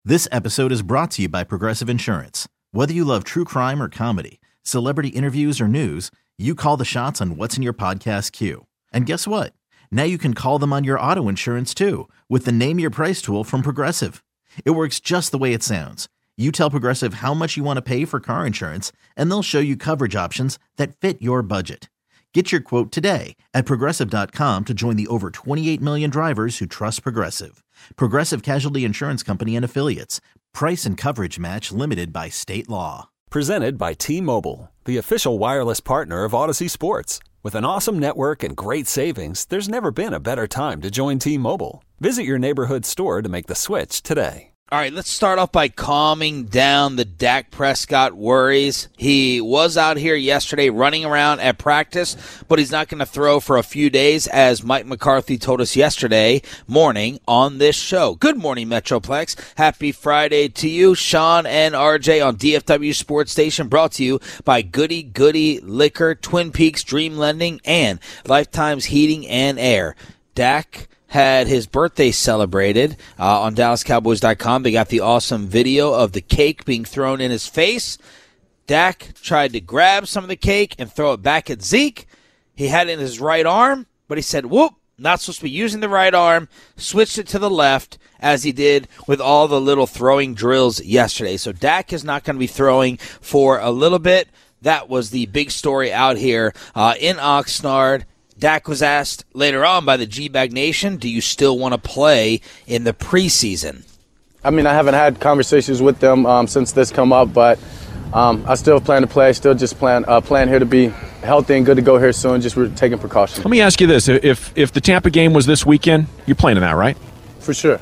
This episode is brought to you by Progressive Insurance. Whether you love true crime or comedy, celebrity interviews or news, you call the shots on what's in your podcast queue. And guess what? Now you can call them on your auto insurance too with the Name Your Price tool from Progressive. It works just the way it sounds. You tell Progressive how much you want to pay for car insurance, and they'll show you coverage options that fit your budget. Get your quote today at Progressive.com to join the over 28 million drivers who trust Progressive. Progressive Casualty Insurance Company and Affiliates. Price and coverage match limited by state law. Presented by T-Mobile, the official wireless partner of Odyssey Sports. With an awesome network and great savings, there's never been a better time to join T-Mobile. Visit your neighborhood store to make the switch today. All right, let's start off by calming down the Dak Prescott worries. He was out here yesterday running around at practice, but he's not going to throw for a few days, as Mike McCarthy told us yesterday morning on this show. Good morning, Metroplex. Happy Friday to you, Sean and RJ on DFW Sports Station, brought to you by Goody Goody Liquor, Twin Peaks Dream Lending, and Lifetime's Heating and Air. Dak had his birthday celebrated on DallasCowboys.com. They got the awesome video of the cake being thrown in his face. Dak tried to grab some of the cake and throw it back at Zeke. He had it in his right arm, but he said, whoop, not supposed to be using the right arm, switched it to the left, as he did with all the little throwing drills yesterday. So Dak is not going to be throwing for a little bit. That was the big story out here in Oxnard. Dak was asked later on by the G-Bag Nation, do you still want to play in the preseason? I mean, I haven't had conversations with them since this come up, but I still plan to play. Still just plan here to be healthy and good to go here soon, just we're taking precautions. Let me ask you this. If the Tampa game was this weekend, you're playing in that, right? For sure.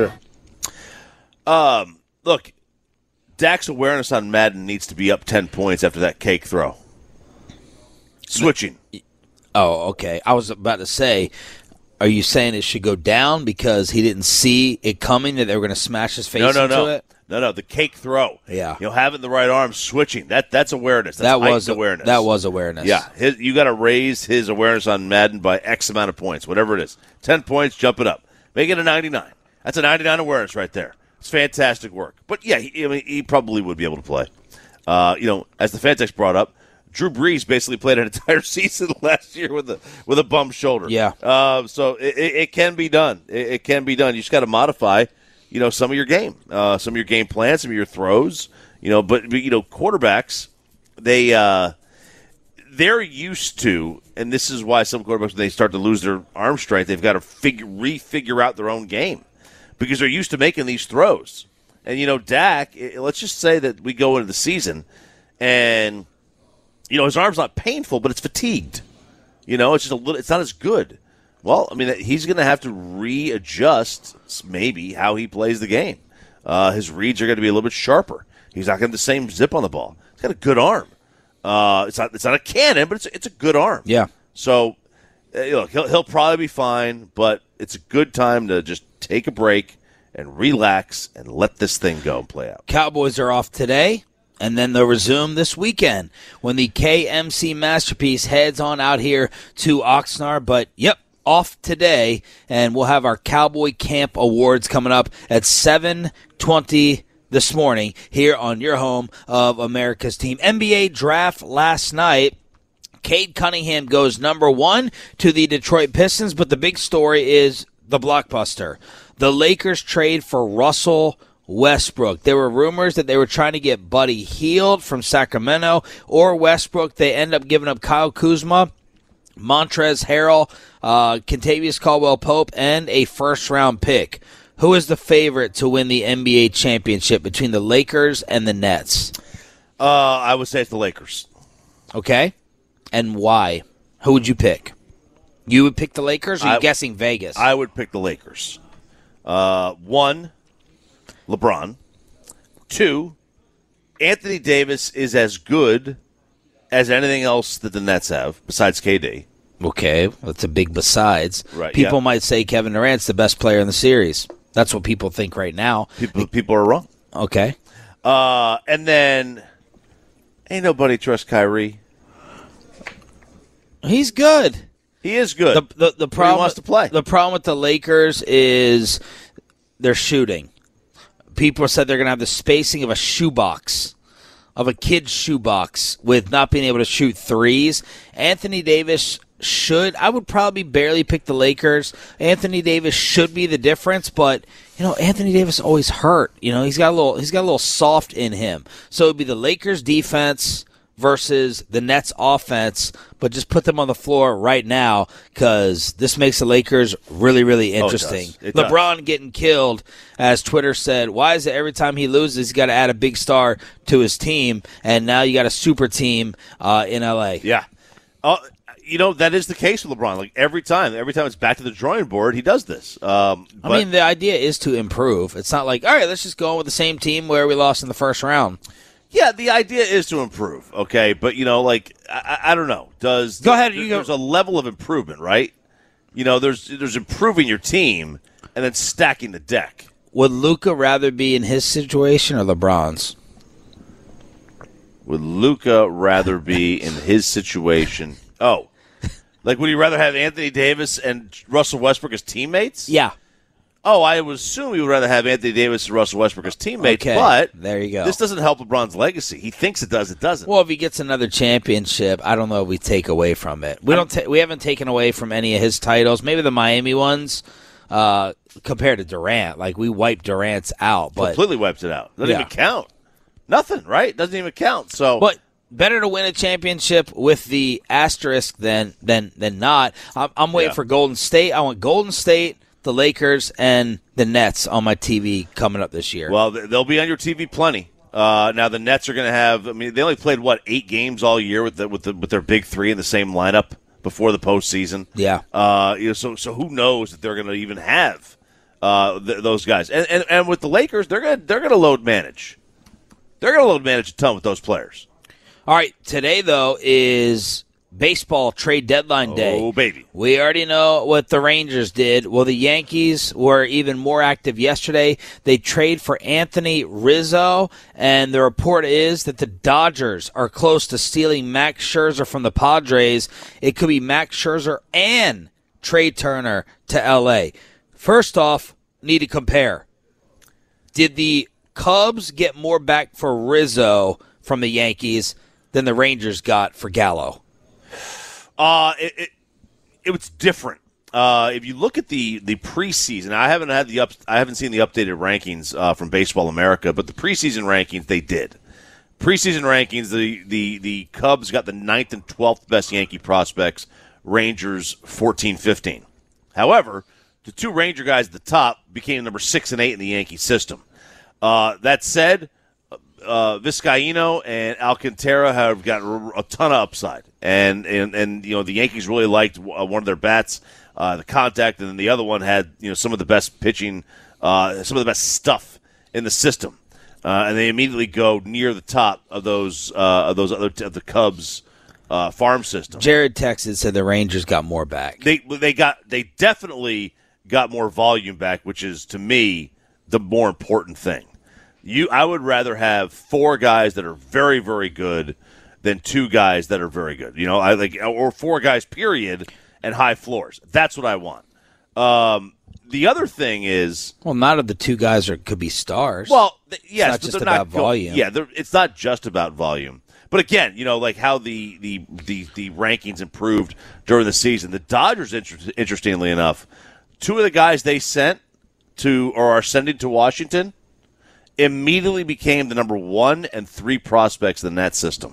Look, Dak's awareness on Madden needs to be up 10 points after that cake throw. Switching. Oh, okay. I was about to say, are you saying it should go down because he didn't see it coming, that they were going to smash his face into it? No, the cake throw. Yeah. Having the right arm, switching. That's awareness. That's awareness. That was awareness. Yeah. You got to raise his awareness on Madden by X amount of points, whatever it is. 10 points, jump it up. Make it a 99. That's a 99 awareness right there. It's fantastic work. But, yeah, he probably would be able to play. As the Fantex brought up, Drew Brees basically played an entire season last year with a bum shoulder. Yeah. So it can be done. It can be done. You just got to modify, some of your game, some of your game plans, some of your throws. But quarterbacks, they're used to, and this is why some quarterbacks, when they start to lose their arm strength, they've got to refigure out their own game because they're used to making these throws. And Dak, let's just say that we go into the season and his arm's not painful, but it's fatigued. It's just it's not as good. Well, I mean, he's going to have to readjust maybe how he plays the game. His reads are going to be a little bit sharper. He's not going to have the same zip on the ball. He's got a good arm. It's not a cannon, but it's a good arm. Yeah. So, he'll probably be fine, but it's a good time to just take a break and relax and let this thing go and play out. Cowboys are off today. And then they'll resume this weekend when the KMC Masterpiece heads on out here to Oxnard. But, off today. And we'll have our Cowboy Camp Awards coming up at 7:20 this morning here on your home of America's team. NBA draft last night. Cade Cunningham goes number 1 to the Detroit Pistons. But the big story is the blockbuster. The Lakers trade for Russell Westbrook. There were rumors that they were trying to get Buddy Hield from Sacramento or Westbrook. They end up giving up Kyle Kuzma, Montrezl Harrell, Kentavious Caldwell-Pope, and a first-round pick. Who is the favorite to win the NBA championship between the Lakers and the Nets? I would say it's the Lakers. Okay. And why? Who would you pick? You would pick the Lakers, or are you guessing Vegas? I would pick the Lakers. 1, LeBron. 2, Anthony Davis is as good as anything else that the Nets have, besides KD. Okay, that's a big besides. Right, people might say Kevin Durant's the best player in the series. That's what people think right now. People are wrong. Okay. And then, ain't nobody trust Kyrie. He's good. He is good. The problem he wants to play. The problem with the Lakers is their shooting. people said they're going to have the spacing of a shoebox, of a kid's shoebox, with not being able to shoot threes. Anthony Davis I would probably barely pick the Lakers. Anthony Davis should be the difference, but Anthony Davis always hurt. He's got a little soft in him. So it'd be the Lakers defense versus the Nets offense, but just put them on the floor right now because this makes the Lakers really, really interesting. It LeBron does. Getting killed, as Twitter said. Why is it every time he loses, he's got to add a big star to his team, and now you got a super team in L.A.? Yeah. That is the case with LeBron. Like every time it's back to the drawing board, he does this. The idea is to improve. It's not like, all right, let's just go on with the same team where we lost in the first round. Yeah, the idea is to improve, okay? But, I don't know. Go ahead. There's a level of improvement, right? There's improving your team and then stacking the deck. Would Luka rather be in his situation or LeBron's? Would Luka rather be in his situation? Oh. Like, would you rather have Anthony Davis and Russell Westbrook as teammates? Yeah. Oh, I would assume you would rather have Anthony Davis and Russell Westbrook as teammates, okay, but there you go. This doesn't help LeBron's legacy. He thinks it does. It doesn't. Well, if he gets another championship, I don't know if we take away from it. We haven't taken away from any of his titles. Maybe the Miami ones compared to Durant. Like, we wiped Durant's out. But completely wiped it out. Doesn't even count. Nothing, right? Doesn't even count. So, but better to win a championship with the asterisk than not. I'm waiting for Golden State. I want Golden State, the Lakers, and the Nets on my TV coming up this year. Well, they'll be on your TV plenty. Now the Nets are going to have. I mean, they only played 8 games all year with their big three in the same lineup before the postseason. Yeah. So who knows if they're going to even have those guys? And with the Lakers, they're going to load manage. They're going to load manage a ton with those players. All right, today, though, is baseball trade deadline day. Oh, baby. We already know what the Rangers did. Well, the Yankees were even more active yesterday. They trade for Anthony Rizzo, and the report is that the Dodgers are close to stealing Max Scherzer from the Padres. It could be Max Scherzer and Trey Turner to L.A. First off, need to compare. Did the Cubs get more back for Rizzo from the Yankees than the Rangers got for Gallo? It was different. If you look at the preseason, I haven't seen the updated rankings from Baseball America, but the preseason rankings they did. Preseason rankings, the Cubs got the 9th and 12th best Yankee prospects. Rangers 14, 15. However, the two Ranger guys at the top became number 6 and 8 in the Yankee system. That said, Vizcaíno and Alcantara have got a ton of upside, and the Yankees really liked one of their bats, the contact, and then the other one had some of the best pitching, some of the best stuff in the system, and they immediately go near the top of the Cubs farm system. Jared texted, said the Rangers got more back. They definitely got more volume back, which is to me the more important thing. I would rather have 4 guys that are very, very good than 2 guys that are very good. Or 4 guys, period, and high floors. That's what I want. The other thing is, well, not of the 2 guys could be stars. Well, yes, it's not just about volume. It's not just about volume. But again, like how the rankings improved during the season. The Dodgers, interestingly enough, 2 of the guys they sent to or are sending to Washington immediately became the number 1 and 3 prospects in that system.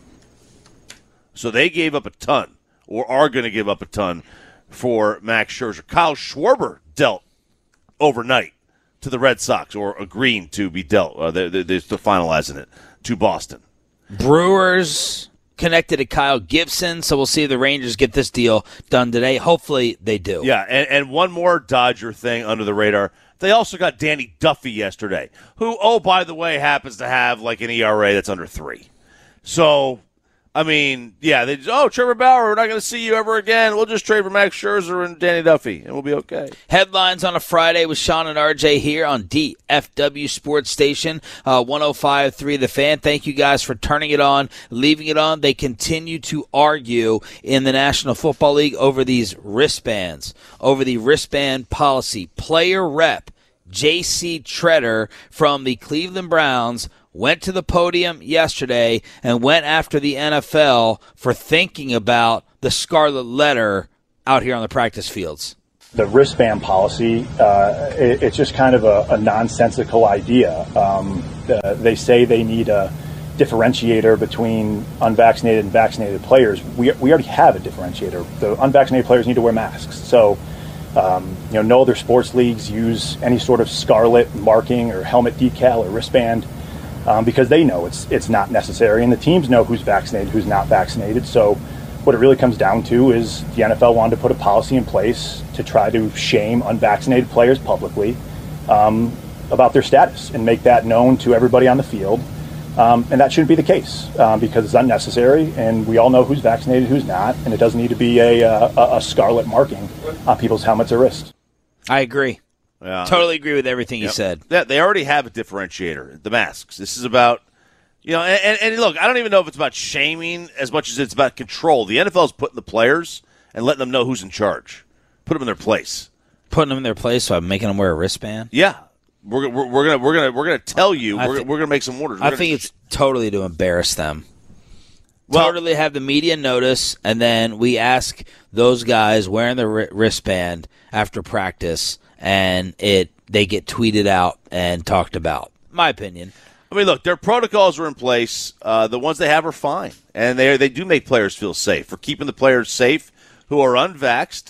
So they gave up a ton, or are going to give up a ton, for Max Scherzer. Kyle Schwarber dealt overnight to the Red Sox, or agreeing to be dealt. They're still finalizing it, to Boston. Brewers connected to Kyle Gibson, so we'll see if the Rangers get this deal done today. Hopefully they do. Yeah, and one more Dodger thing under the radar. They also got Danny Duffy yesterday, who, oh, by the way, happens to have like an ERA that's under 3. So, I mean, yeah, Trevor Bauer, we're not going to see you ever again. We'll just trade for Max Scherzer and Danny Duffy, and we'll be okay. Headlines on a Friday with Sean and RJ here on DFW Sports Station, 105.3 The Fan. Thank you guys for turning it on, leaving it on. They continue to argue in the National Football League over these wristbands, over the wristband policy. Player rep J.C. Tretter from the Cleveland Browns went to the podium yesterday and went after the NFL for thinking about the scarlet letter out here on the practice fields. The wristband policy, it's just kind of a nonsensical idea. They say they need a differentiator between unvaccinated and vaccinated players. We already have a differentiator. The unvaccinated players need to wear masks. So, no other sports leagues use any sort of scarlet marking or helmet decal or wristband because they know it's not necessary, and the teams know who's vaccinated, who's not vaccinated. So what it really comes down to is the NFL wanted to put a policy in place to try to shame unvaccinated players publicly about their status and make that known to everybody on the field. And that shouldn't be the case because it's unnecessary, and we all know who's vaccinated, who's not, and it doesn't need to be a scarlet marking on people's helmets or wrists. I agree. Yeah. Totally agree with everything you said. Yeah, they already have a differentiator, the masks. This is about, and look, I don't even know if it's about shaming as much as it's about control. The NFL is putting the players and letting them know who's in charge. Put them in their place. Putting them in their place, so I'm making them wear a wristband? Yeah. We're gonna tell you. We're gonna make some orders. I think it's totally to embarrass them. Totally have the media notice, and then we ask those guys wearing the wristband after practice, and they get tweeted out and talked about. My opinion. I mean, look, their protocols are in place. The ones they have are fine, and they do make players feel safe. For keeping the players safe who are unvaxxed,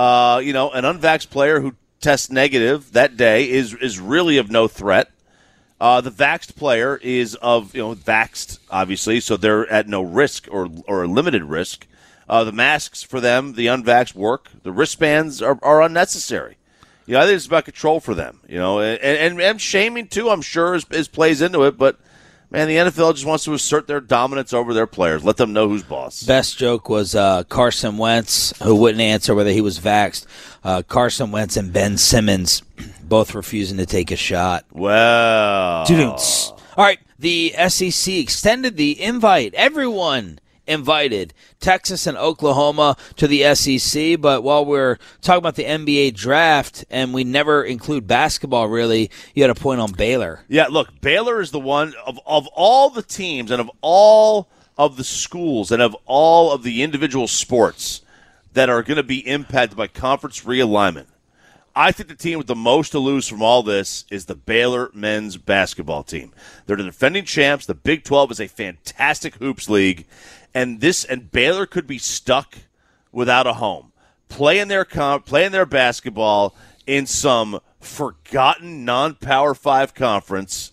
an unvaxxed player who tests negative that day is really of no threat. The vaxxed player is vaxxed, obviously, so they're at no risk or limited risk. The masks for them, the unvaxxed work. The wristbands are unnecessary. I think it's about control for them. And shaming too, I'm sure, is plays into it. But man, the NFL just wants to assert their dominance over their players. Let them know who's boss. Best joke was Carson Wentz, who wouldn't answer whether he was vaxxed. Carson Wentz and Ben Simmons both refusing to take a shot. Well. All right, the SEC extended the invite. Everyone invited Texas and Oklahoma to the SEC, but while we're talking about the NBA draft and we never include basketball really, you had a point on Baylor. Yeah, look, Baylor is the one of all the teams and of all of the schools and of all of the individual sports that are going to be impacted by conference realignment. I think the team with the most to lose from all this is the Baylor men's basketball team. They're the defending champs. The Big 12 is a fantastic hoops league, and Baylor could be stuck without a home, playing their basketball in some forgotten non-Power 5 conference,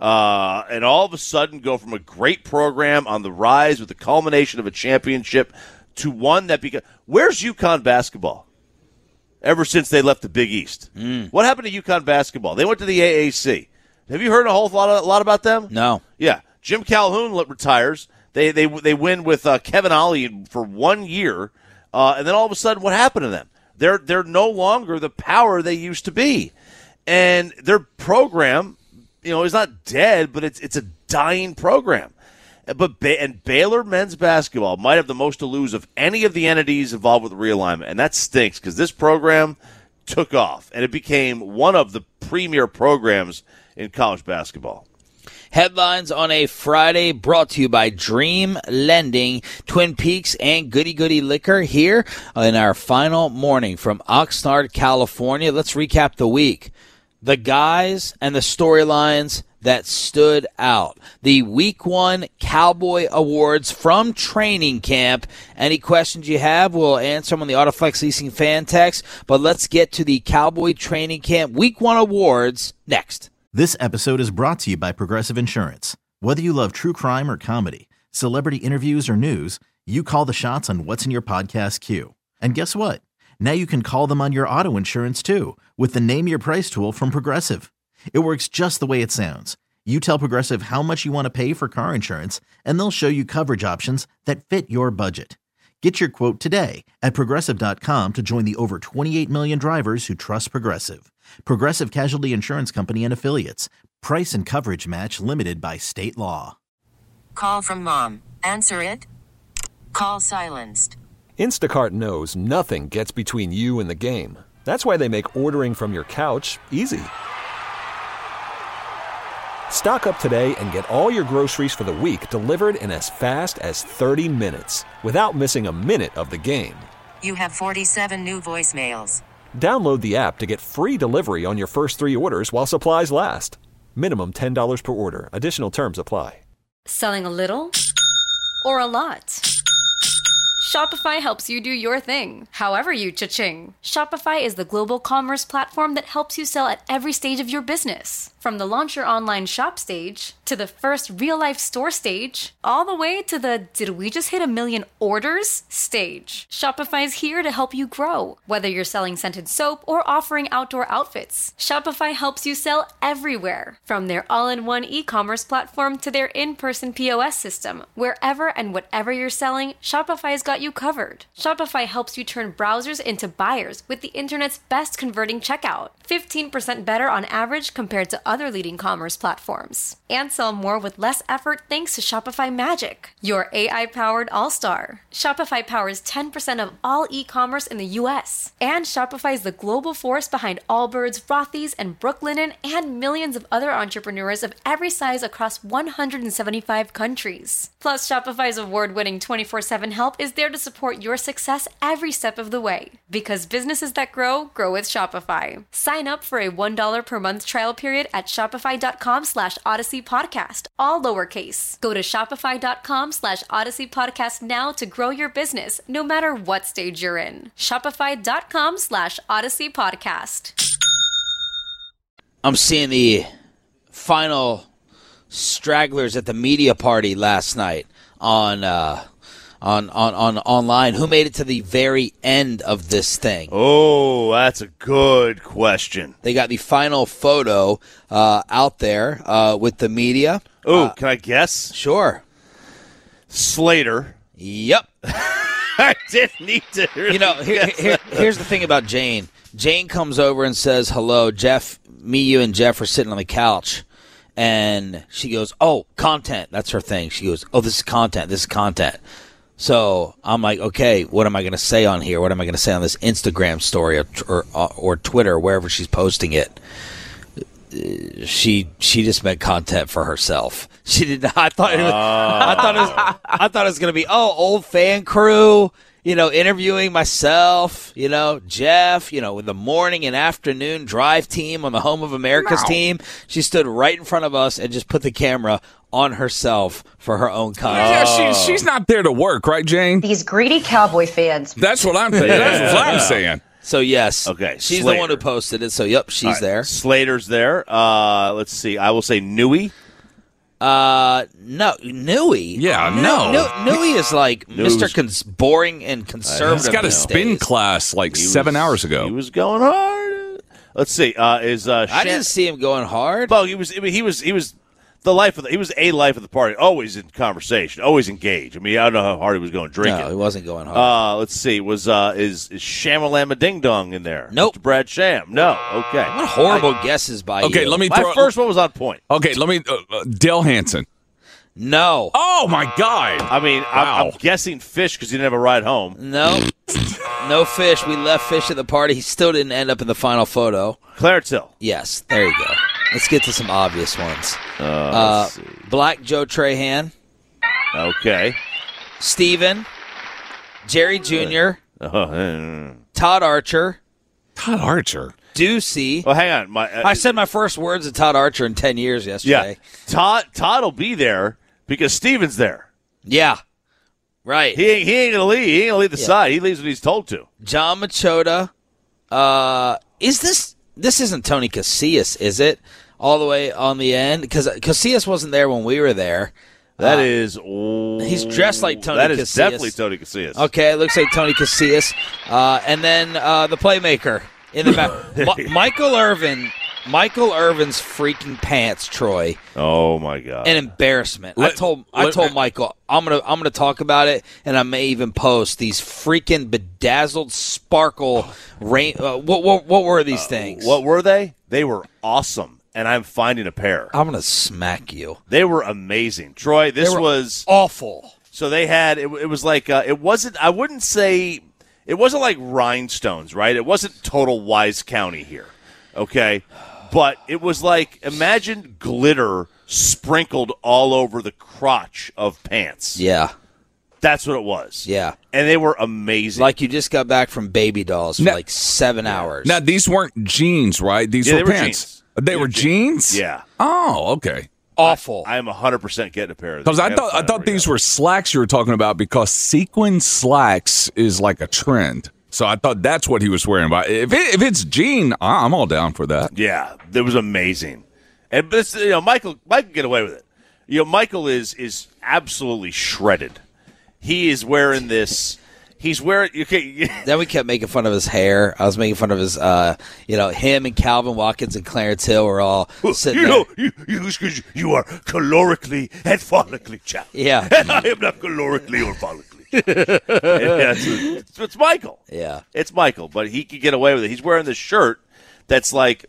and all of a sudden go from a great program on the rise with the culmination of a championship to one that where's UConn basketball? Ever since they left the Big East. What happened to UConn basketball? They went to the AAC. Have you heard a lot about them? No. Yeah. Jim Calhoun retires. They win with Kevin Ollie for 1 year, and then all of a sudden, what happened to them? They're no longer the power they used to be, and their program, is not dead, but it's a dying program. But Baylor men's basketball might have the most to lose of any of the entities involved with realignment, and that stinks because this program took off, and it became one of the premier programs in college basketball. Headlines on a Friday brought to you by Dream Lending, Twin Peaks, and Goody Goody Liquor here in our final morning from Oxnard, California. Let's recap the week. The guys and the storylines that stood out. The Week 1 Cowboy Awards from training camp. Any questions you have, we'll answer them on the Autoflex Leasing fan text. But let's get to the Cowboy Training Camp Week 1 Awards next. This episode is brought to you by Progressive Insurance. Whether you love true crime or comedy, celebrity interviews or news, you call the shots on what's in your podcast queue. And guess what? Now you can call them on your auto insurance too with the Name Your Price tool from Progressive. It works just the way it sounds. You tell Progressive how much you want to pay for car insurance, and they'll show you coverage options that fit your budget. Get your quote today at Progressive.com to join the over 28 million drivers who trust Progressive. Progressive Casualty Insurance Company and Affiliates. Price and coverage match limited by state law. Call from mom. Answer it. Call silenced. Instacart knows nothing gets between you and the game. That's why they make ordering from your couch easy. Stock up today and get all your groceries for the week delivered in as fast as 30 minutes without missing a minute of the game. You have 47 new voicemails. Download the app to get free delivery on your first 3 orders while supplies last. Minimum $10 per order. Additional terms apply. Selling a little or a lot? Shopify helps you do your thing, however you cha-ching. Shopify is the global commerce platform that helps you sell at every stage of your business. From the launch your online shop stage, to the first real-life store stage, all the way to the did we just hit 1 million orders stage. Shopify's here to help you grow. Whether you're selling scented soap or offering outdoor outfits, Shopify helps you sell everywhere. From their all-in-one e-commerce platform to their in-person POS system, wherever and whatever you're selling, Shopify's got you covered. Shopify helps you turn browsers into buyers with the internet's best converting checkout. 15% better on average compared to other leading commerce platforms. And sell more with less effort thanks to Shopify Magic, your AI-powered all-star. Shopify powers 10% of all e-commerce in the U.S. And Shopify is the global force behind Allbirds, Rothy's, and Brooklinen, and millions of other entrepreneurs of every size across 175 countries. Plus, Shopify's award-winning 24/7 help is there to support your success every step of the way. Because businesses that grow, grow with Shopify. Sign up for a $1 per month trial period at shopify.com/Odyssey Podcast, all lowercase. Go to shopify.com/Odyssey Podcast now to grow your business, no matter what stage you're in. Shopify.com/Odyssey Podcast. I'm seeing the final stragglers at the media party last night on online. Who made it to the very end of this thing? Oh, that's a good question. They got the final photo out there with the media. Oh, can I guess? Sure. Slater. Yep. I didn't need to. Really here's the thing about Jane. Jane comes over and says, "Hello, Jeff. Me, you, and Jeff are sitting on the couch." And she goes, "Oh, content." That's her thing. She goes, "Oh, this is content. This is content." So I'm like, okay, what am I going to say on here? What am I going to say on this Instagram story or Twitter, wherever she's posting it? She just meant content for herself. She did not. I thought it was going to be old fan crew. Interviewing myself, Jeff, with the morning and afternoon drive team on the Home of America's team. She stood right in front of us and just put the camera on herself for her own content. Yeah, she's not there to work, right, Jane? These greedy Cowboy fans. That's what I'm thinking. That's what I'm saying. So, yes. Okay. She's Slater. the one who posted it. So, yep, she's there. Slater's there. Let's see. I will say Newey. No, Newey. Yeah, no. Newey is like Mr. Boring and conservative. He's got a spin class 7 hours ago. He was going hard. Let's see. I didn't see him going hard. Well, he was the life of he was a life of the party. Always in conversation. Always engaged. I mean, I don't know how hard he was going drinking. No, he wasn't going hard. Let's see. Is Shamalama Ding Dong in there? Nope. Mr. Brad Sham. No. Okay. What horrible guesses by you. Okay, let me My first one was on point. Okay, let me Dale Hansen. No. Oh my God. I mean, Wow. I'm guessing Fish because he didn't have a ride home. No. No Fish. We left Fish at the party. He still didn't end up in the final photo. Clarence Hill. Yes, there you go. Let's get to some obvious ones. Let's see. Black Joe Trahan. Okay. Steven. Jerry Jr. Todd Archer. Todd Archer. Ducey. Well, hang on. I said my first words of Todd Archer in 10 years yesterday. Yeah. Todd will be there because Steven's there. Yeah. Right. He ain't gonna leave. He ain't gonna leave the side. He leaves when he's told to. John Machota. This isn't Tony Casillas, is it? All the way on the end? Because Casillas wasn't there when we were there. That is. He's dressed like Tony Casillas. That is definitely Tony Casillas. Okay, it looks like Tony Casillas. And then the playmaker in the back. Michael Irvin's freaking pants, Troy. Oh my God! An embarrassment. I told Michael I'm gonna talk about it, and I may even post these freaking bedazzled sparkle rain. What were these things? What were they? They were awesome, and I'm finding a pair. I'm gonna smack you. They were amazing, Troy. This was awful. So they had it was like it wasn't. I wouldn't say it wasn't like rhinestones, right? It wasn't total Wise County here, okay. But it was like, imagine glitter sprinkled all over the crotch of pants. Yeah. That's what it was. Yeah. And they were amazing. Like you just got back from Baby Dolls for like 7 hours. Now, these weren't jeans, right? These were pants. They were jeans? Yeah. Oh, okay. Awful. I am 100% getting a pair of these. Because I thought these were slacks you were talking about, because sequin slacks is like a trend. So I thought that's what he was wearing. But if it's jean, I'm all down for that. Yeah, it was amazing. And but it's, Michael get away with it. Michael is absolutely shredded. He is wearing this. He's wearing. Okay. Then we kept making fun of his hair. I was making fun of his. Him and Calvin Watkins and Clarence Hill were all sitting there. You are calorically and follically chapped. Yeah. And I am not calorically or follically. It's Michael. Yeah. It's Michael, but he could get away with it. He's wearing this shirt that's like,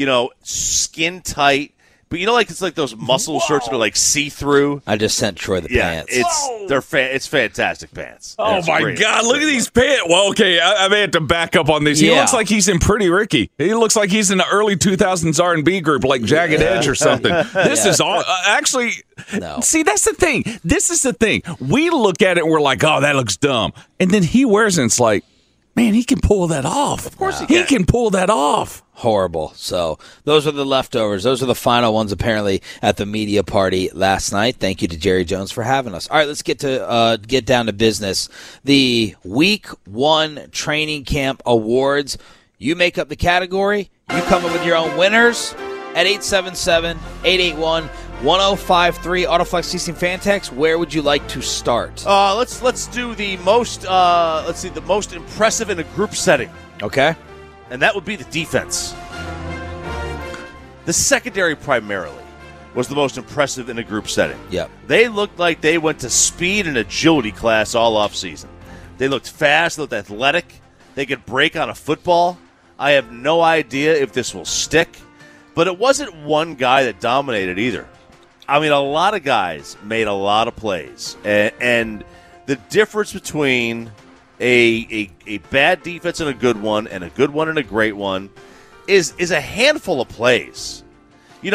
skin tight. But it's like those muscle shirts that are like see-through. I just sent Troy the pants. It's fantastic pants. Oh my God! Look at these pants. Well, okay, I may have to back up on these. He looks like he's in Pretty Ricky. He looks like he's in the early 2000s R&B group, like Jagged Edge or something. This is all actually. No. See, that's the thing. This is the thing. We look at it and we're like, "Oh, that looks dumb," and then he wears it. And it's like, man, he can pull that off. Of course, he can pull that off. Horrible. So those are the leftovers. Those are the final ones, apparently, at the media party last night. Thank you to Jerry Jones for having us. All right, let's get down to business. The Week 1 Training Camp Awards. You make up the category. You come up with your own winners at 877-881-1053. Autoflex Leasing Fan Text. Where would you like to start? Let's do the most. The most impressive in a group setting. Okay. And that would be the defense. The secondary primarily was the most impressive in a group setting. Yep. They looked like they went to speed and agility class all offseason. They looked fast, they looked athletic. They could break on a football. I have no idea if this will stick. But it wasn't one guy that dominated either. I mean, a lot of guys made a lot of plays. And the difference between a bad defense and a good one and a good one and a great one is a handful of plays. Who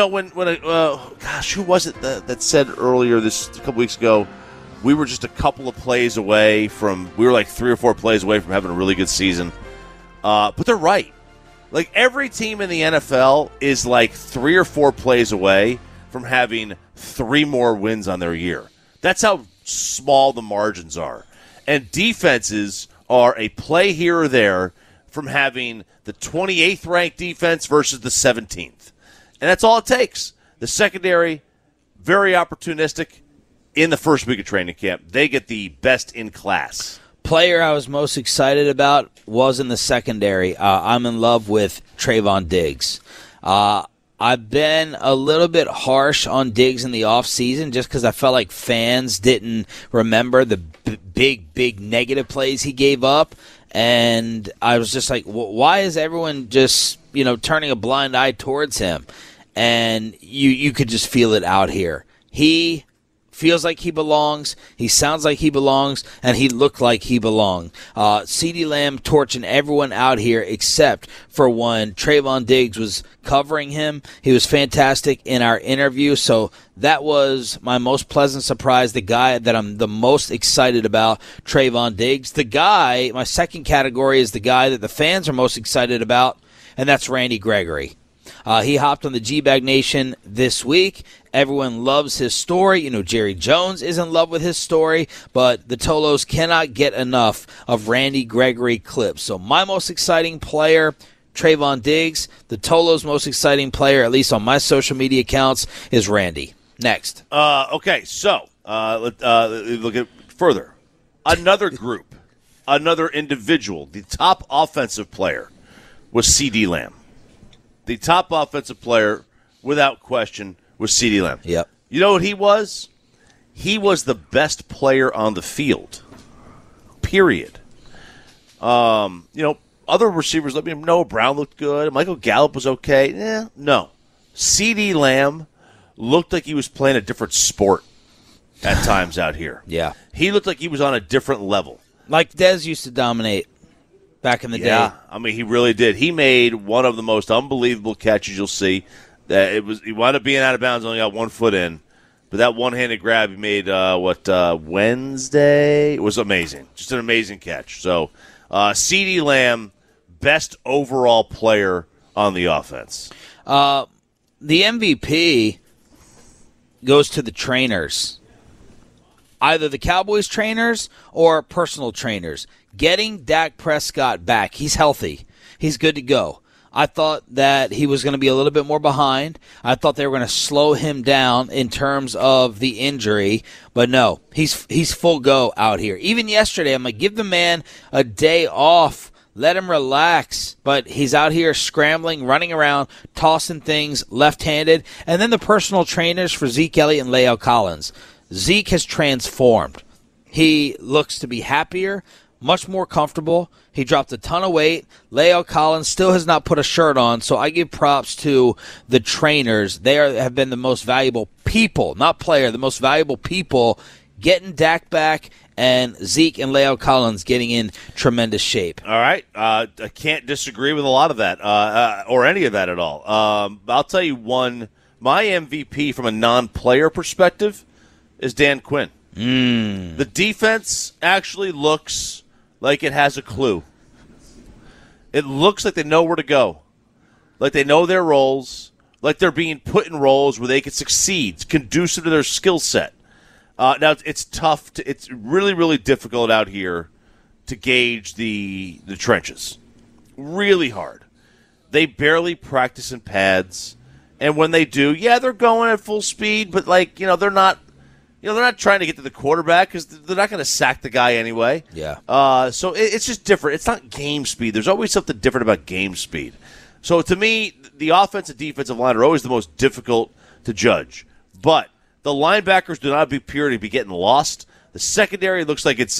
was it that said earlier a couple weeks ago, we were just a couple of plays away we were like 3 or 4 plays away from having a really good season. But they're right. Like every team in the NFL is like 3 or 4 plays away from having 3 more wins on their year. That's how small the margins are. And defenses are a play here or there from having the 28th ranked defense versus the 17th. And that's all it takes. The secondary, very opportunistic in the first week of training camp. They get the best in class. Player I was most excited about was in the secondary. I'm in love with Trayvon Diggs. I've been a little bit harsh on Diggs in the offseason just because I felt like fans didn't remember the big negative plays he gave up. And I was just like, why is everyone just, turning a blind eye towards him? And you could just feel it out here. He feels like he belongs, he sounds like he belongs, and he looked like he belonged. CeeDee Lamb torching everyone out here except for when Trayvon Diggs was covering him. He was fantastic in our interview, so that was my most pleasant surprise, the guy that I'm the most excited about, Trayvon Diggs. My second category is the guy that the fans are most excited about, and that's Randy Gregory. He hopped on the G-Bag Nation this week. Everyone loves his story. Jerry Jones is in love with his story, but the Tolos cannot get enough of Randy Gregory clips. So my most exciting player, Trayvon Diggs. The Tolos' most exciting player, at least on my social media accounts, is Randy. Next. Okay, so let's look at further. Another group, another individual, the top offensive player was CeeDee Lamb. The top offensive player, without question, was CeeDee Lamb. Yep. You know what he was? He was the best player on the field. Period. Other receivers, Noah Brown looked good. Michael Gallup was okay. No. CeeDee Lamb looked like he was playing a different sport at times out here. Yeah. He looked like he was on a different level. Like Dez used to dominate back in the day. Yeah, I mean, he really did. He made one of the most unbelievable catches you'll see. He wound up being out of bounds, only got 1 foot in. But that one-handed grab he made, Wednesday? It was amazing. Just an amazing catch. So, CeeDee Lamb, best overall player on the offense. The MVP goes to the trainers. Either the Cowboys trainers or personal trainers. Getting Dak Prescott back. He's healthy. He's good to go. I thought that he was going to be a little bit more behind. I thought they were going to slow him down in terms of the injury. But no, he's full go out here. Even yesterday, I'm like, give the man a day off. Let him relax. But he's out here scrambling, running around, tossing things left-handed. And then the personal trainers for Zeke Elliott and La'el Collins. Zeke has transformed. He looks to be happier, much more comfortable. He dropped a ton of weight. La'el Collins still has not put a shirt on, so I give props to the trainers. They have been the most valuable people, not player, the most valuable people getting Dak back, and Zeke and La'el Collins getting in tremendous shape. All right. I can't disagree with a lot of that or any of that at all. I'll tell you one. My MVP from a non-player perspective is Dan Quinn. The defense actually looks like it has a clue. It looks like they know where to go. Like they know their roles. Like they're being put in roles where they can succeed, conducive to their skill set. Now, it's tough. It's really, really difficult out here to gauge the trenches. Really hard. They barely practice in pads. And when they do, yeah, they're going at full speed, but, they're not. They're not trying to get to the quarterback because they're not going to sack the guy anyway. Yeah. So it's just different. It's not game speed. There's always something different about game speed. So to me, the offensive and defensive line are always the most difficult to judge. But the linebackers do not appear to be getting lost. The secondary looks like it's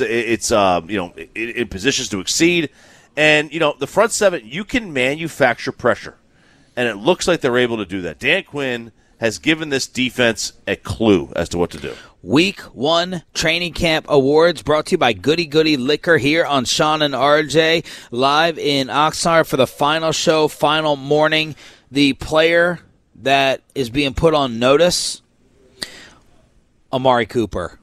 in positions to exceed. And, the front seven, you can manufacture pressure. And it looks like they're able to do that. Dan Quinn has given this defense a clue as to what to do. Week 1 training camp awards brought to you by Goody Goody Liquor here on Sean and RJ, live in Oxnard for the final show, final morning. The player that is being put on notice, Amari Cooper.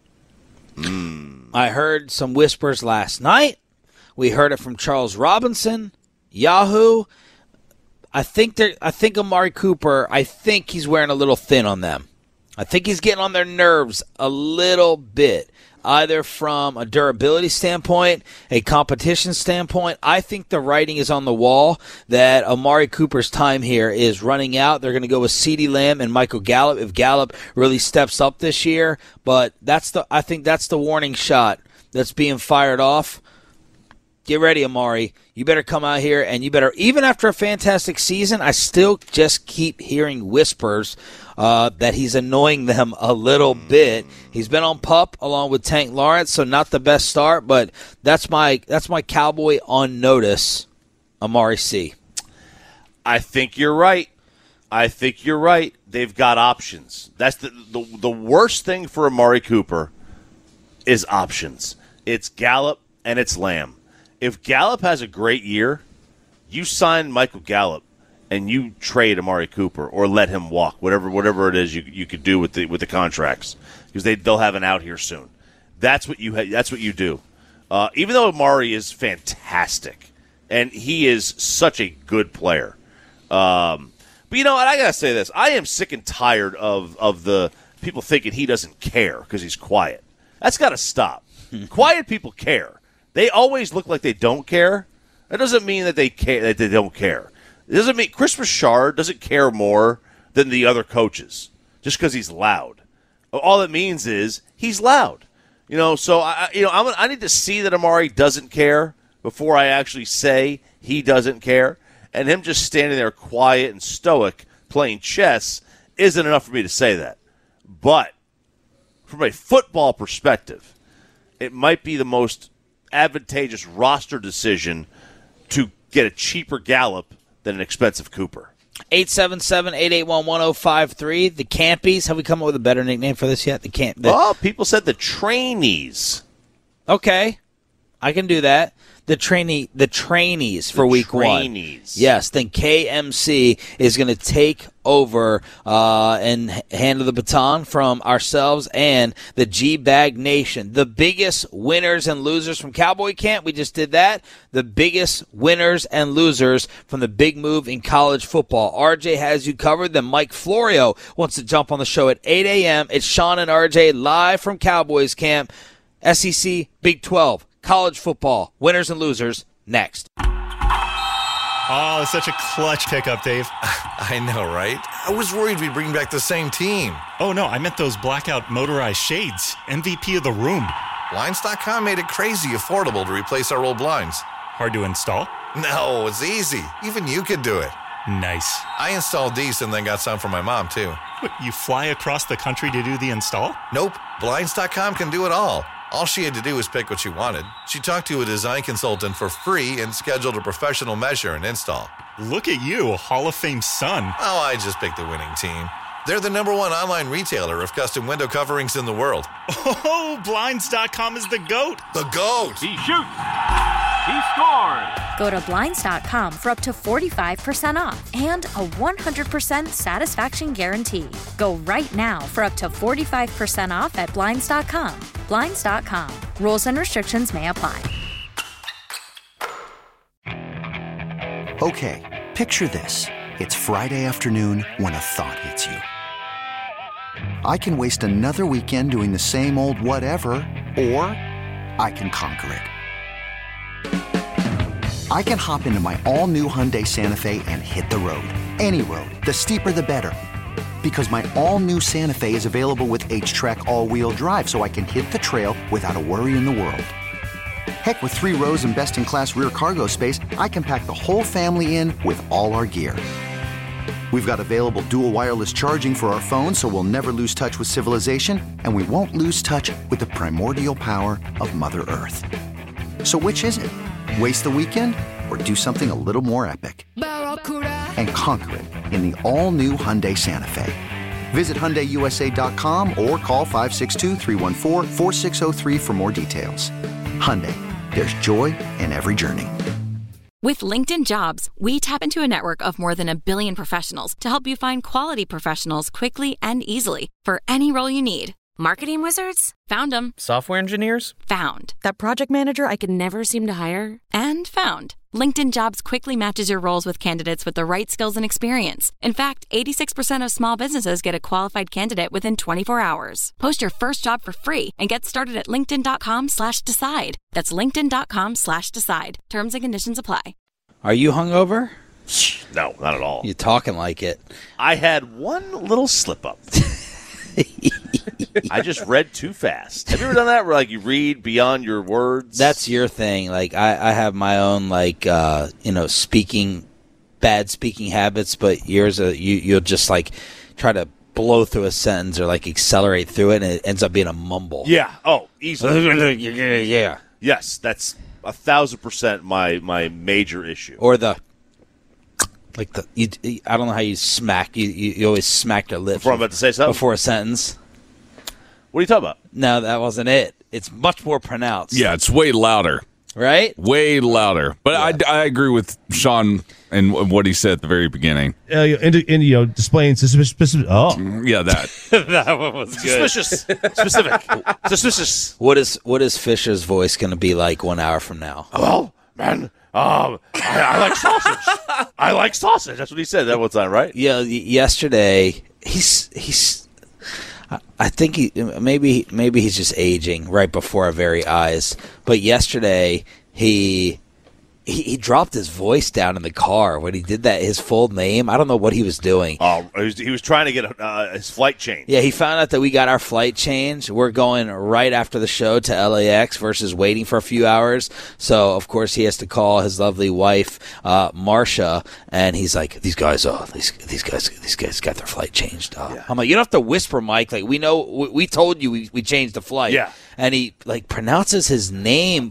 I heard some whispers last night. We heard it from Charles Robinson, Yahoo. I think Amari Cooper, he's wearing a little thin on them. I think he's getting on their nerves a little bit, either from a durability standpoint, a competition standpoint. I think the writing is on the wall that Amari Cooper's time here is running out. They're going to go with CeeDee Lamb and Michael Gallup if Gallup really steps up this year. But I think that's the warning shot that's being fired off. Get ready, Amari. You better come out here, and you better, even after a fantastic season, I still just keep hearing whispers that he's annoying them a little bit. He's been on PUP along with Tank Lawrence, so not the best start, but that's my Cowboy on notice, Amari C. I think you're right. They've got options. That's the worst thing for Amari Cooper is options. It's Gallup and it's Lamb. If Gallup has a great year, you sign Michael Gallup and you trade Amari Cooper or let him walk, whatever it is you could do with the contracts, because they'll have an out here soon. That's what you do. Even though Amari is fantastic and he is such a good player, but and I gotta say this: I am sick and tired of the people thinking he doesn't care because he's quiet. That's got to stop. Quiet people care. They always look like they don't care. That doesn't mean that they care. That they don't care. It doesn't mean Chris Richard doesn't care more than the other coaches just because he's loud. All it means is he's loud. So I need to see that Amari doesn't care before I actually say he doesn't care. And him just standing there quiet and stoic playing chess isn't enough for me to say that. But from a football perspective, it might be the most advantageous roster decision to get a cheaper Gallup than an expensive Cooper. 877-881-1053. The Campies. Have we come up with a better nickname for this yet? People said the Trainees. Okay. I can do that. The trainees for week 1. Yes, then KMC is going to take over and handle the baton from ourselves and the G-Bag Nation. The biggest winners and losers from Cowboy Camp, we just did that. The biggest winners and losers from the big move in college football. RJ has you covered. Then Mike Florio wants to jump on the show at 8 a.m. It's Sean and RJ live from Cowboys Camp. SEC, Big 12, college football, winners and losers, next. Oh, it's such a clutch pickup, Dave. I know, right? I was worried we'd bring back the same team. Oh, no, I meant those blackout motorized shades. MVP of the room. Blinds.com made it crazy affordable to replace our old blinds. Hard to install? No, it's easy. Even you could do it. Nice. I installed these and then got some for my mom, too. What, you fly across the country to do the install? Nope. Blinds.com can do it all. All she had to do was pick what she wanted. She talked to a design consultant for free and scheduled a professional measure and install. Look at you, a Hall of Fame son. Oh, I just picked the winning team. They're the #1 online retailer of custom window coverings in the world. Oh, Blinds.com is the GOAT. The GOAT! He shoots. He scored. Go to Blinds.com for up to 45% off and a 100% satisfaction guarantee. Go right now for up to 45% off at Blinds.com. Blinds.com. Rules and restrictions may apply. Okay, picture this. It's Friday afternoon when a thought hits you. I can waste another weekend doing the same old whatever, or I can conquer it. I can hop into my all-new Hyundai Santa Fe and hit the road. Any road. The steeper, the better. Because my all-new Santa Fe is available with H-Track all-wheel drive, so I can hit the trail without a worry in the world. Heck, with 3 rows and best-in-class rear cargo space, I can pack the whole family in with all our gear. We've got available dual wireless charging for our phones, so we'll never lose touch with civilization, and we won't lose touch with the primordial power of Mother Earth. So which is it? Waste the weekend or do something a little more epic? And conquer it in the all-new Hyundai Santa Fe. Visit HyundaiUSA.com or call 562-314-4603 for more details. Hyundai, there's joy in every journey. With LinkedIn Jobs, we tap into a network of more than 1 billion professionals to help you find quality professionals quickly and easily for any role you need. Marketing wizards? Found them. Software engineers? Found. That project manager I could never seem to hire? And found. LinkedIn Jobs quickly matches your roles with candidates with the right skills and experience. In fact, 86% of small businesses get a qualified candidate within 24 hours. Post your first job for free and get started at linkedin.com/decide. That's linkedin.com/decide. Terms and conditions apply. Are you hungover? No, not at all. You're talking like it. I had one little slip up. I just read too fast. Have you ever done that where, like, you read beyond your words? That's your thing. Like, I have my own, like, bad speaking habits, but yours, you'll just, like, try to blow through a sentence or, like, accelerate through it, and it ends up being a mumble. Yeah. Oh, easily. Yeah. Yes, that's 1,000% my major issue. Or I don't know how you smack. You always smack your lips. Before I'm about to say something? Before a sentence. What are you talking about? No, that wasn't it. It's much more pronounced. Yeah, it's way louder. Right? Way louder. But yeah. I agree with Sean and what he said at the very beginning. Displaying specific. Oh. Yeah, that. That one was good. Specific. Suspicious. What is Fisher's voice going to be like 1 hour from now? Oh, man. I like sausage. I like sausage. That's what he said that one time, right? Yeah. Yesterday, he's. I think maybe he's just aging right before our very eyes. But yesterday, he dropped his voice down in the car when he did that. His full name. I don't know what he was doing. Oh, he was trying to get his flight changed. Yeah, he found out that we got our flight changed. We're going right after the show to LAX versus waiting for a few hours. So of course he has to call his lovely wife, Marcia, and he's like, "These guys got their flight changed." Yeah. I'm like, "You don't have to whisper, Mike. Like we know, we told you we changed the flight." Yeah. And he like pronounces his name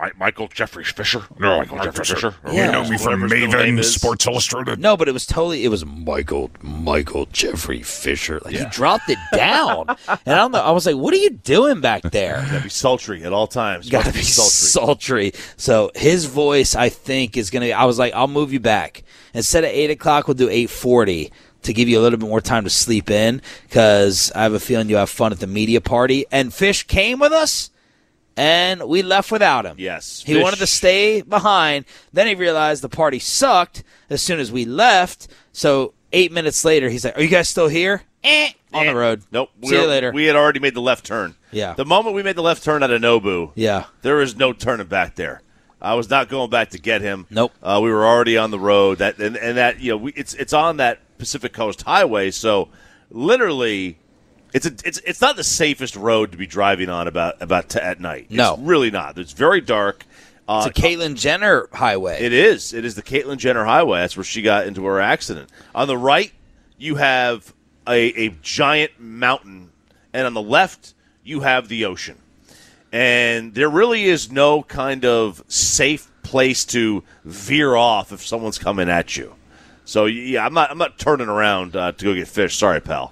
Michael Jeffrey Fisher. No, Michael Jeffrey Fisher. You know me from Maven, Sports Illustrated. No, but it was Michael Jeffrey Fisher. Like, he dropped it down. And I was like, what are you doing back there? Got to be sultry at all times. Got to be sultry. So his voice, I think, is going to be, I was like, I'll move you back. Instead of 8 o'clock, we'll do 8:40 to give you a little bit more time to sleep in, because I have a feeling you'll have fun at the media party. And Fish came with us, and we left without him. Yes. He wanted to stay behind. Then he realized the party sucked as soon as we left. So 8 minutes later, he's like, are you guys still here? On the road. Nope. See you later. We had already made the left turn. Yeah. The moment we made the left turn out of Nobu, there is no turning back there. I was not going back to get him. Nope. We were already on the road. It's on that Pacific Coast Highway, so literally it's not the safest road to be driving on at night. No. It's really not. It's very dark. It's a Caitlyn Jenner highway. It is. It is the Caitlyn Jenner highway. That's where she got into her accident. On the right, you have a giant mountain, and on the left, you have the ocean. And there really is no kind of safe place to veer off if someone's coming at you. So, yeah, I'm not turning around to go get fish. Sorry, pal.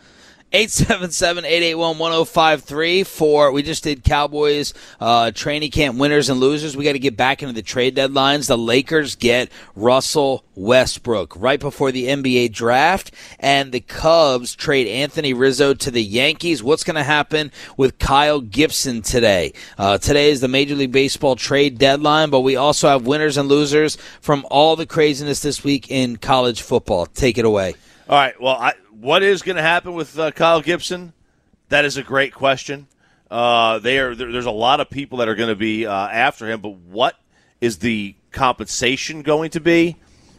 877-881-1053 for, we just did Cowboys training camp winners and losers. We got to get back into the trade deadlines. The Lakers get Russell Westbrook right before the NBA draft, and the Cubs trade Anthony Rizzo to the Yankees. What's going to happen with Kyle Gibson today? Today is the Major League Baseball trade deadline, but we also have winners and losers from all the craziness this week in college football. Take it away. All right, well, what is going to happen with Kyle Gibson? That is a great question. There's a lot of people that are going to be after him, but what is the compensation going to be?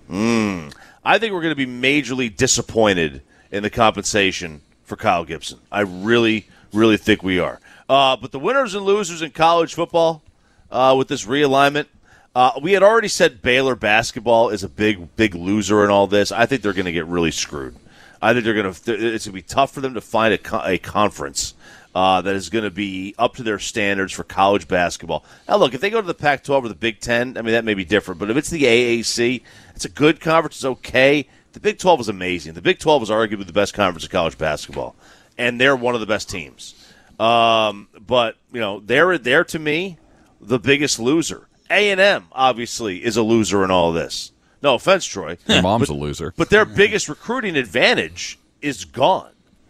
I think we're going to be majorly disappointed in the compensation for Kyle Gibson. I really, really think we are. But the winners and losers in college football with this realignment, we had already said Baylor basketball is a big loser in all this. I think they're going to get really screwed. I think it's going to be tough for them to find a conference that is going to be up to their standards for college basketball. Now, look, if they go to the Pac-12 or the Big Ten, I mean, that may be different. But if it's the AAC, it's a good conference. It's okay. The Big 12 is amazing. The Big 12 is arguably the best conference in college basketball, and they're one of the best teams. But, they're to me the biggest loser. A&M, obviously, is a loser in all this. No offense, Troy. Your mom's a loser. But their biggest recruiting advantage is gone.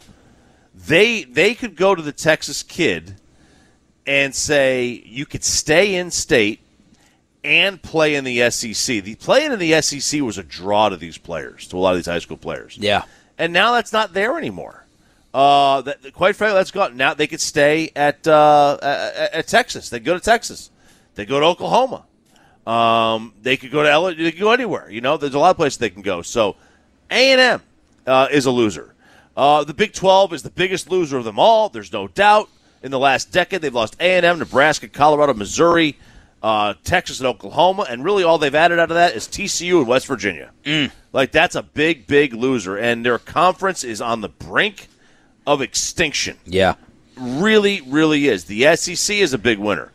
They could go to the Texas kid and say, you could stay in state and play in the SEC. The playing in the SEC was a draw to these players, to a lot of these high school players. Yeah. And now that's not there anymore. Quite frankly, that's gone. Now they could stay at Texas. They could go to Texas. They go to Oklahoma. They could go to LSU. They could go anywhere. There's a lot of places they can go. So A&M is a loser. The Big 12 is the biggest loser of them all. There's no doubt. In the last decade, they've lost A&M, Nebraska, Colorado, Missouri, Texas, and Oklahoma. And really all they've added out of that is TCU and West Virginia. That's a big, big loser. And their conference is on the brink of extinction. Yeah. Really, really is. The SEC is a big winner.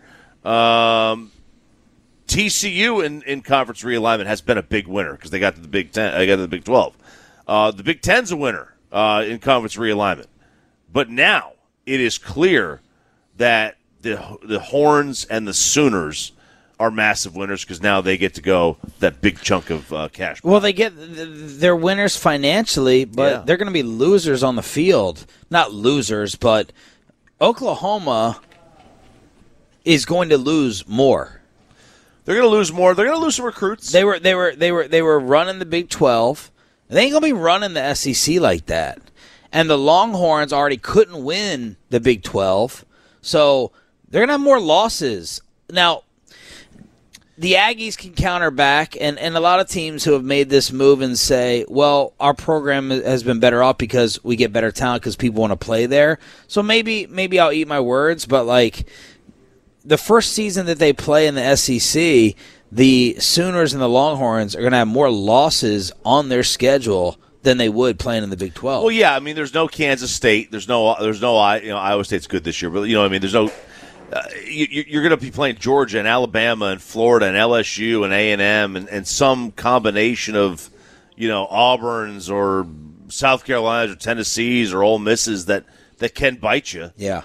TCU in conference realignment has been a big winner because they got to the Big 10. They got to the Big 12. The Big 10's a winner in conference realignment, but now it is clear that the Horns and the Sooners are massive winners because now they get to go that big chunk of cash. Well, they're winners financially, but they're going to be losers on the field. Not losers, but Oklahoma is going to lose more. They're going to lose more. They're going to lose some recruits. They were running the Big 12. They ain't going to be running the SEC like that. And the Longhorns already couldn't win the Big 12, so they're going to have more losses. Now, the Aggies can counter back, and a lot of teams who have made this move and say, well, our program has been better off because we get better talent because people want to play there. So maybe I'll eat my words, but the first season that they play in the SEC, the Sooners and the Longhorns are going to have more losses on their schedule than they would playing in the Big 12. Well, yeah, I mean, there's no Kansas State. There's no Iowa State's good this year, but there's no you're going to be playing Georgia and Alabama and Florida and LSU and A&M and some combination of, Auburn's or South Carolina's or Tennessee's or Ole Miss's that can bite you. Yeah.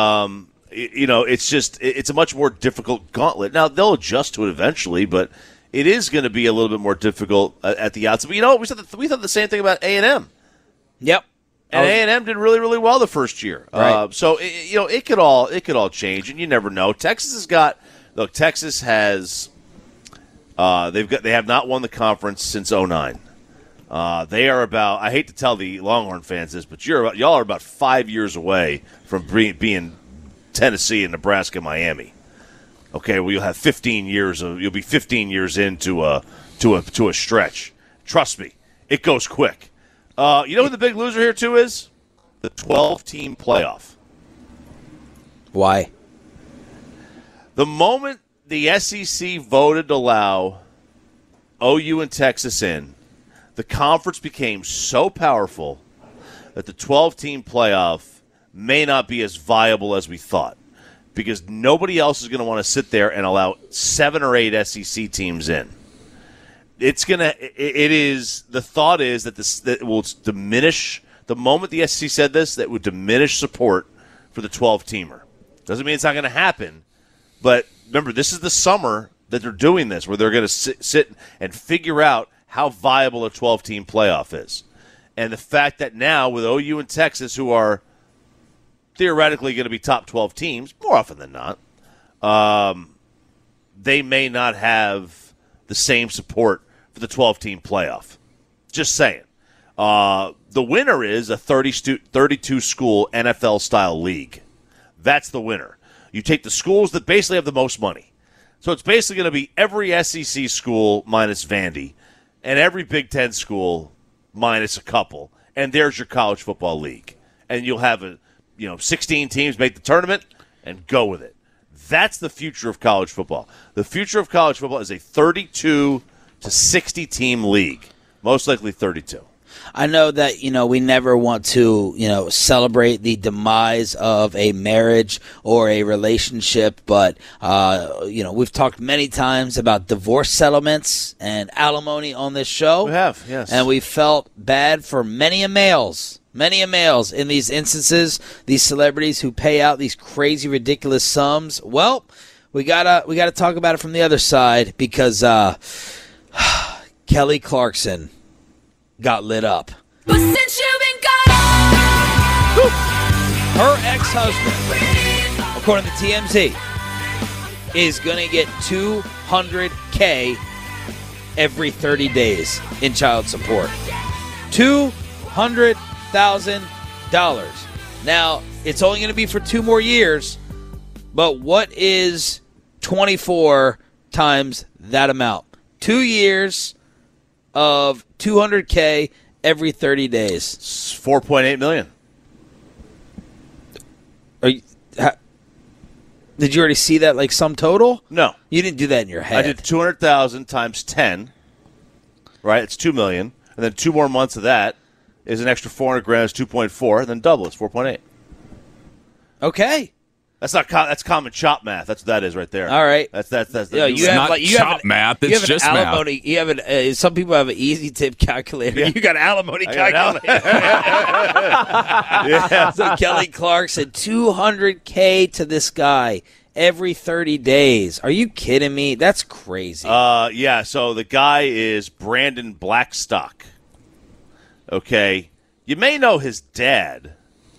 It's a much more difficult gauntlet. Now, they'll adjust to it eventually, but it is going to be a little bit more difficult at the outset. But we thought the same thing about A&M. Yep. And A&M did really, really well the first year. Right. So it could all change, and you never know. Texas has they have not won the conference since 2009. They are about, I hate to tell the Longhorn fans this, but y'all are about 5 years away from being Tennessee and Nebraska, Miami. Okay, well, you'll be 15 years into a stretch. Trust me, it goes quick. You know who the big loser here too is? The 12-team playoff. Why? The moment the SEC voted to allow OU and Texas in, the conference became so powerful that the 12-team playoff may not be as viable as we thought, because nobody else is going to want to sit there and allow 7 or 8 SEC teams in. The thought is that it will diminish, the moment the SEC said this, that would diminish support for the 12-teamer. Doesn't mean it's not going to happen, but remember, this is the summer that they're doing this, where they're going to sit and figure out how viable a 12-team playoff is. And the fact that now with OU and Texas, who are theoretically going to be top 12 teams, more often than not, they may not have the same support for the 12-team playoff. Just saying. The winner is a 32-school NFL-style league. That's the winner. You take the schools that basically have the most money. So it's basically going to be every SEC school minus Vandy and every Big Ten school minus a couple, and there's your college football league. And you'll have 16 teams make the tournament and go with it. That's the future of college football. The future of college football is a 32 to 60 team league, most likely 32. I know that, we never want to, celebrate the demise of a marriage or a relationship, but, we've talked many times about divorce settlements and alimony on this show. We have, yes. And we felt bad for many males in these instances, these celebrities who pay out these crazy, ridiculous sums. Well, we gotta talk about it from the other side, because Kelly Clarkson got lit up. But since you've been gone, her ex-husband, according to TMZ, is going to get $200K every 30 days in child support. $200,000. Now, it's only going to be for 2 more years, but what is 24 times that amount? 2 years of $200K every 30 days. It's $4.8 million. Did you already see that, like, sum total? No. You didn't do that in your head. I did 200,000 times 10, right? It's $2 million. And then 2 more months of that is an extra $400,000, is 2.4, and then double, it's 4.8. Okay. That's common chop math. That's what that is right there. All right. That's you have not chop math. It's just alimony. math. You have some people have an easy tip calculator. Yeah. You got an alimony calculator. Yeah. So Kelly Clarkson, $200K to this guy every 30 days. Are you kidding me? That's crazy. Yeah. So the guy is Brandon Blackstock. Okay. You may know his dad,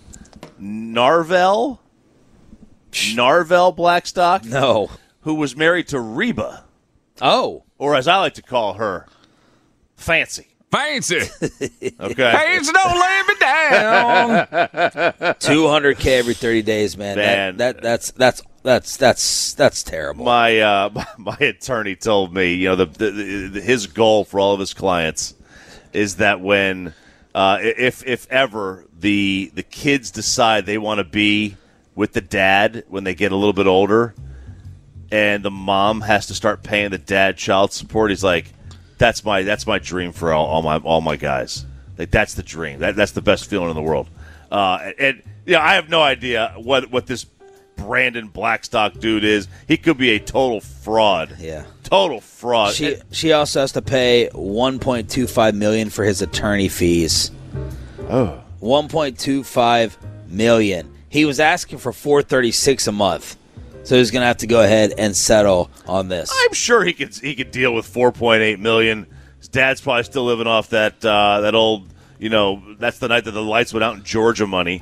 Narvel Blackstock? No. Who was married to Reba. Oh. Or as I like to call her, Fancy. Fancy. Okay. Hands don't lay me down. $200K every 30 days, man. That's terrible. My attorney told me, his goal for all of his clients is that when, if ever the kids decide they want to be with the dad when they get a little bit older, and the mom has to start paying the dad child support, he's like, that's my dream for all my guys. Like, that's the dream. That's the best feeling in the world. And I have no idea what this Brandon Blackstock dude is. He could be a total fraud. Yeah. Total fraud. She also has to pay $1.25 million for his attorney fees. Oh. $1.25 million. He was asking for $436 a month. So he's going to have to go ahead and settle on this. I'm sure he could deal with $4.8 million. His dad's probably still living off that old, that's the night that the lights went out in Georgia money.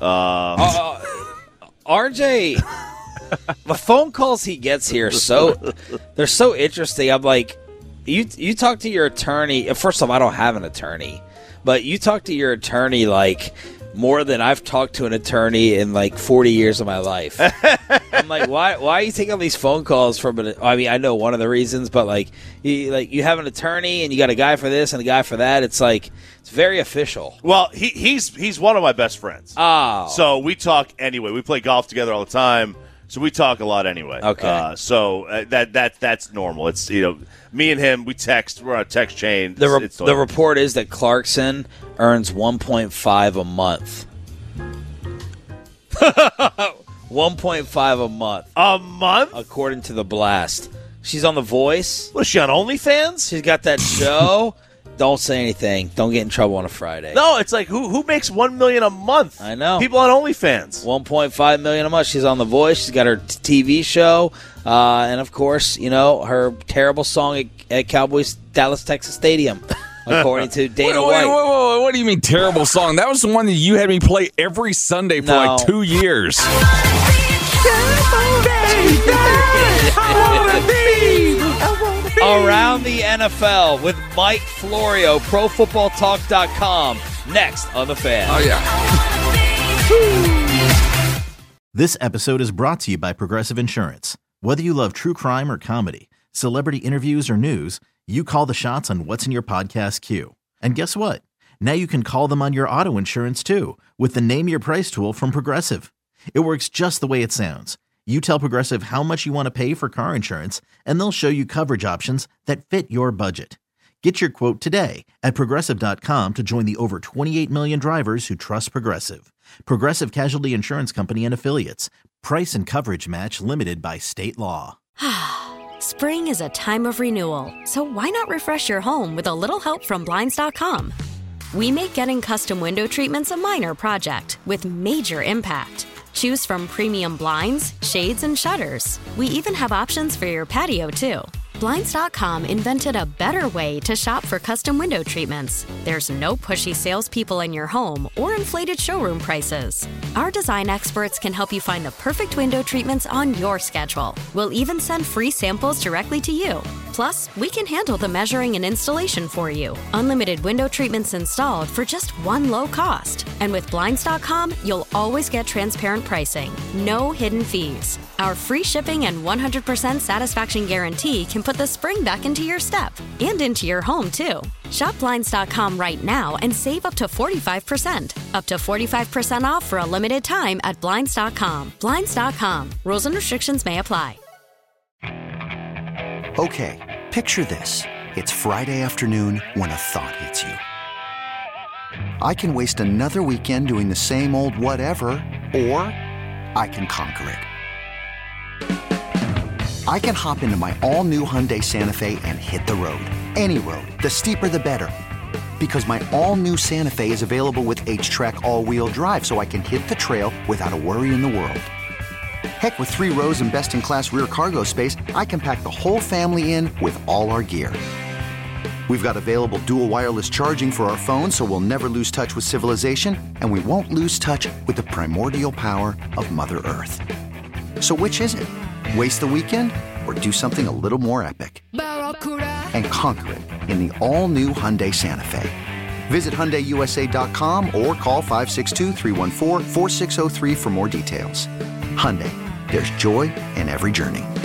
RJ, the phone calls he gets here they're so interesting. I'm like, you talk to your attorney. First off, I don't have an attorney, but you talk to your attorney like more than I've talked to an attorney in like 40 years of my life. I'm like, why are you taking all these phone calls from I know one of the reasons, but you have an attorney and you got a guy for this and a guy for that. It's like, it's very official. Well, he's one of my best friends. Oh. So we talk anyway. We play golf together all the time. So we talk a lot anyway. Okay. That's normal. It's, me and him, we text. We're on a text chain. The report is that Clarkson earns 1.5 a month. 1.5 a month. A month? According to The Blast. She's on The Voice. Was she on OnlyFans? She's got that show. Don't say anything. Don't get in trouble on a Friday. No, it's like who makes $1 million a month? I know. People on OnlyFans. $1.5 million a month. She's on The Voice. She's got her TV show, and of course, her terrible song at Cowboys Dallas Texas Stadium, according to Dana White. Wait, what do you mean terrible song? That was the one that you had me play every Sunday for like 2 years. Around the NFL with Mike Florio, ProFootballTalk.com. Next on The Fan. Oh, yeah. This episode is brought to you by Progressive Insurance. Whether you love true crime or comedy, celebrity interviews or news, you call the shots on what's in your podcast queue. And guess what? Now you can call them on your auto insurance too with the Name Your Price tool from Progressive. It works just the way it sounds. You tell Progressive how much you want to pay for car insurance, and they'll show you coverage options that fit your budget. Get your quote today at Progressive.com to join the over 28 million drivers who trust Progressive. Progressive Casualty Insurance Company and Affiliates. Price and coverage match limited by state law. Spring is a time of renewal, so why not refresh your home with a little help from Blinds.com? We make getting custom window treatments a minor project with major impact. Choose from premium blinds, shades, and shutters. We even have options for your patio, too. Blinds.com invented a better way to shop for custom window treatments. There's no pushy salespeople in your home or inflated showroom prices. Our design experts can help you find the perfect window treatments on your schedule. We'll even send free samples directly to you. Plus, we can handle the measuring and installation for you. Unlimited window treatments installed for just one low cost. And with Blinds.com, you'll always get transparent pricing. No hidden fees. Our free shipping and 100% satisfaction guarantee can put the spring back into your step and into your home, too. Shop Blinds.com right now and save up to 45%. Up to 45% off for a limited time at Blinds.com. Blinds.com. Rules and restrictions may apply. Okay, picture this. It's Friday afternoon when a thought hits you. I can waste another weekend doing the same old whatever, or I can conquer it. I can hop into my all-new Hyundai Santa Fe and hit the road. Any road. The steeper, the better. Because my all-new Santa Fe is available with H-Track all-wheel drive, so I can hit the trail without a worry in the world. Heck, with 3 rows and best-in-class rear cargo space, I can pack the whole family in with all our gear. We've got available dual wireless charging for our phones, so we'll never lose touch with civilization, and we won't lose touch with the primordial power of Mother Earth. So which is it? Waste the weekend or do something a little more epic? And conquer it in the all-new Hyundai Santa Fe. Visit HyundaiUSA.com or call 562-314-4603 for more details. Hyundai, there's joy in every journey.